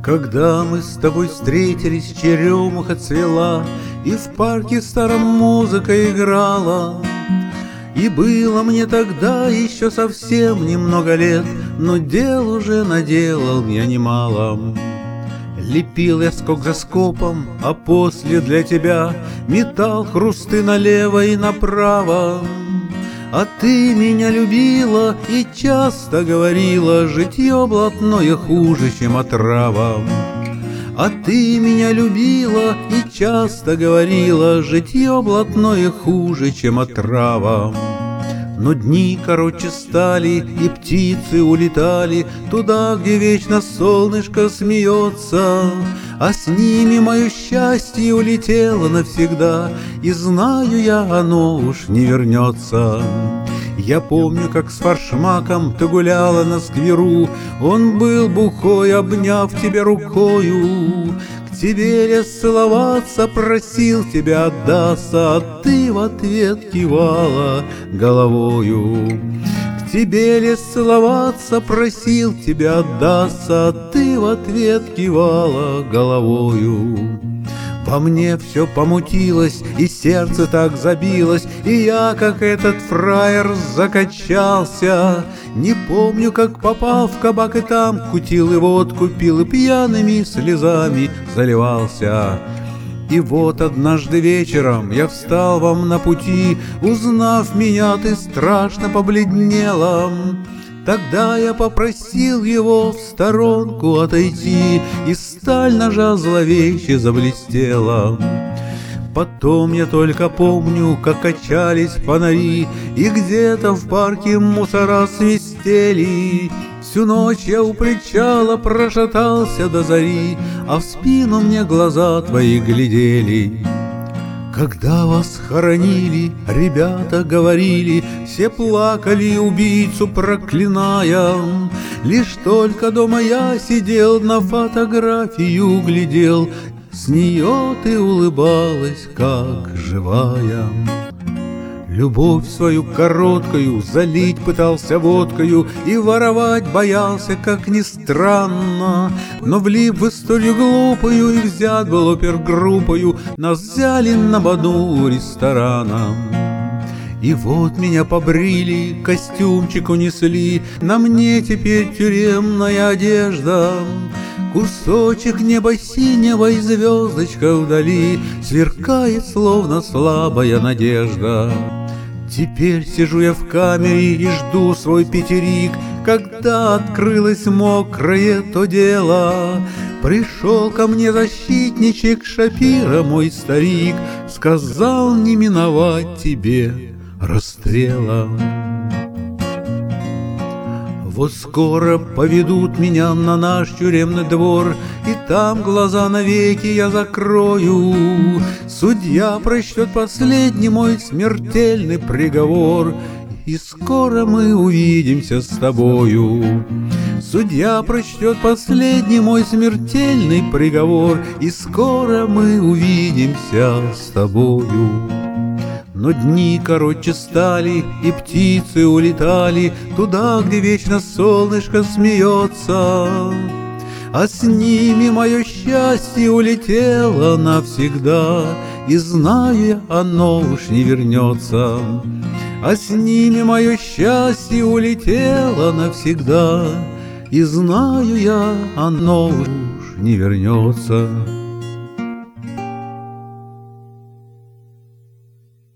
Когда мы с тобой встретились, черемуха цвела, и в парке старом музыка играла. И было мне тогда еще совсем немного лет, но дел уже наделал я немало. Лепил я скок за скопом, а после для тебя метал хрусты налево и направо. А ты меня любила и часто говорила, житье блатное хуже, чем отрава. А ты меня любила и часто говорила, житье блатное хуже, чем отрава. Но дни короче стали, и птицы улетали туда, где вечно солнышко смеется. А с ними мое счастье улетело навсегда, и знаю я, оно уж не вернется. Я помню, как с форшмаком ты гуляла на скверу, он был бухой, обняв тебя рукою. К тебе я целоваться просил тебя отдаться, а ты в ответ кивала головою. К тебе лес целоваться просил тебя отдаться, а ты в ответ кивала головою. Во мне все помутилось, и сердце так забилось, и я, как этот фраер, закачался. Не помню, как попал в кабак и там кутил, и водку пил, и пьяными слезами заливался. И вот однажды вечером я встал вам на пути, узнав меня, ты страшно побледнела. Тогда я попросил его в сторонку отойти, и сталь ножа зловеще заблестела. Потом я только помню, как качались фонари, и где-то в парке мусора свистели. Всю ночь я у причала прошатался до зари, а в спину мне глаза твои глядели. Когда вас хоронили, ребята говорили, все плакали, убийцу проклиная. Лишь только дома я сидел, на фотографию глядел, с нее ты улыбалась, как живая. Любовь свою короткую залить пытался водкою и воровать боялся, как ни странно. Но влип в историю глупую и взят был опергруппою, нас взяли на боду ресторана. И вот меня побрили, костюмчик унесли, на мне теперь тюремная одежда. Кусочек неба синего и звездочка вдали сверкает, словно слабая надежда. Теперь сижу я в камере и жду свой пятерик, когда открылось мокрое то дело. Пришел ко мне защитничек Шапира, мой старик, сказал не миновать тебе расстрела. Вот скоро поведут меня на наш тюремный двор, и там глаза навеки я закрою. Судья прочтет последний мой смертельный приговор, и скоро мы увидимся с тобою. Судья прочтет последний мой смертельный приговор, и скоро мы увидимся с тобою. Но дни короче стали, и птицы улетали туда, где вечно солнышко смеется. А с ними мое счастье улетело навсегда, и знаю я, оно уж не вернется. А с ними мое счастье улетело навсегда, и знаю я, оно уж не вернется.